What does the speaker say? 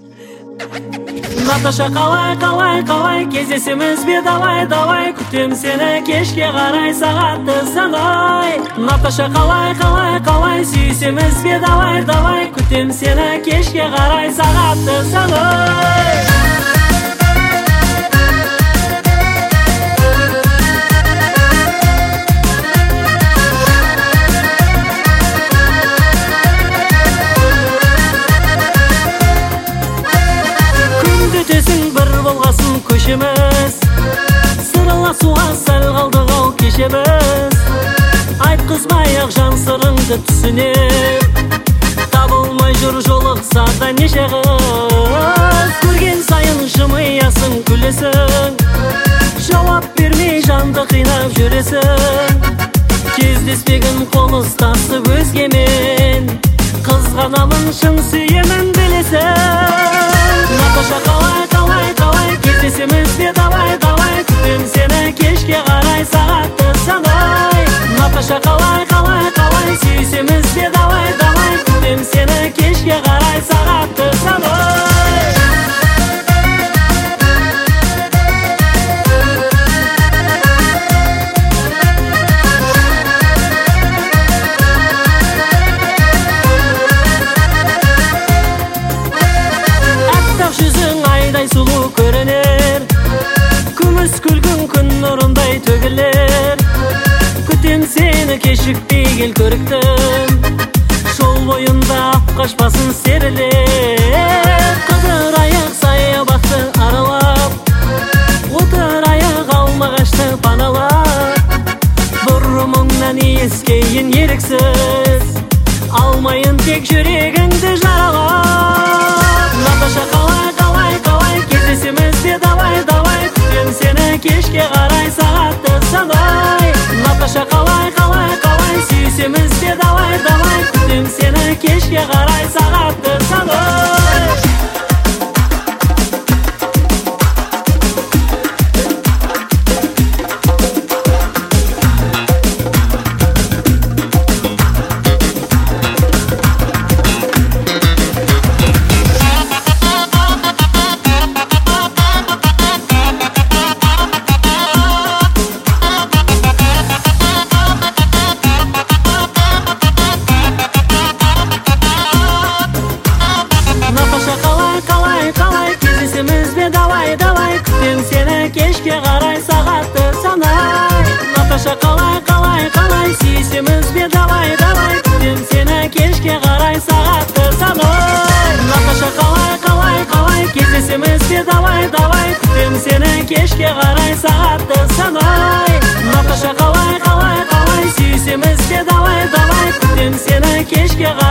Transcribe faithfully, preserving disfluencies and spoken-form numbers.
Наташа, қалай, қалай, қалай, кездесеміз бе, давай, давай, күтем сені кешке қарай, сағатты санай. Наташа, қалай, қалай, қалай, сүйсеміз бе, давай, давай, күтем сені кешке қарай, сағатты санай. Көшеміз сырласуға сәл қалдық ау кешеміз. Айтқызбай-ақ жан сырыңды түсінеп, табылмай жүр жолықса да неше қыз. Көрген сайын жымиясың, күлесің, жауап бермей жанды қинап жүресің. Кездеспеген қол ұстасып өзгемен, қызғанамын, шын сүйемін білесің. Наташа, қалай, қалай, қалай, кездесеміз бе, давай, давай, күтем сені кешке қарай, сағатты санай. Наташа, қалай, қалай, қалай, сүйсеміз бе, давай, давай, күтем сені кешке қарай, сағатты санай. Сұлу көрінер, күміс күлгін күн нұрындай төгілер. Күтем сені кешікпей кел көріктім, жол бойында апқашпасын серілер. Қыдырайық саябақты аралап, отырайық алмағашты паналап. Бұрымыңнан иіскейін еріксіз, алмайын тек жүрегіңді жаралап. Наташа, қалай, қалай, қалай, кездесеміз бе, давай, давай, күтем сені кешке қарай, сағатты санай. Наташа, қалай, қалай, қалай, сүйсеміз бе, давай, давай, күтем сені кешке қарай, сағатты санай. Давай, давай, күтем сені кешке қарай, сағатты санай. Наташа, қалай, қалай, қалай, сүйсеміз бе, давай, давай, күтем сені кешке қарай, сағатты санай. Наташа, қалай, қалай, қалай, кездесеміз бе, давай, давай, күтем сені кешке қарай, сағатты санай. Наташа, қалай, қалай, қалай, сүйсеміз бе, давай, давай, күтем сені кешке қарай.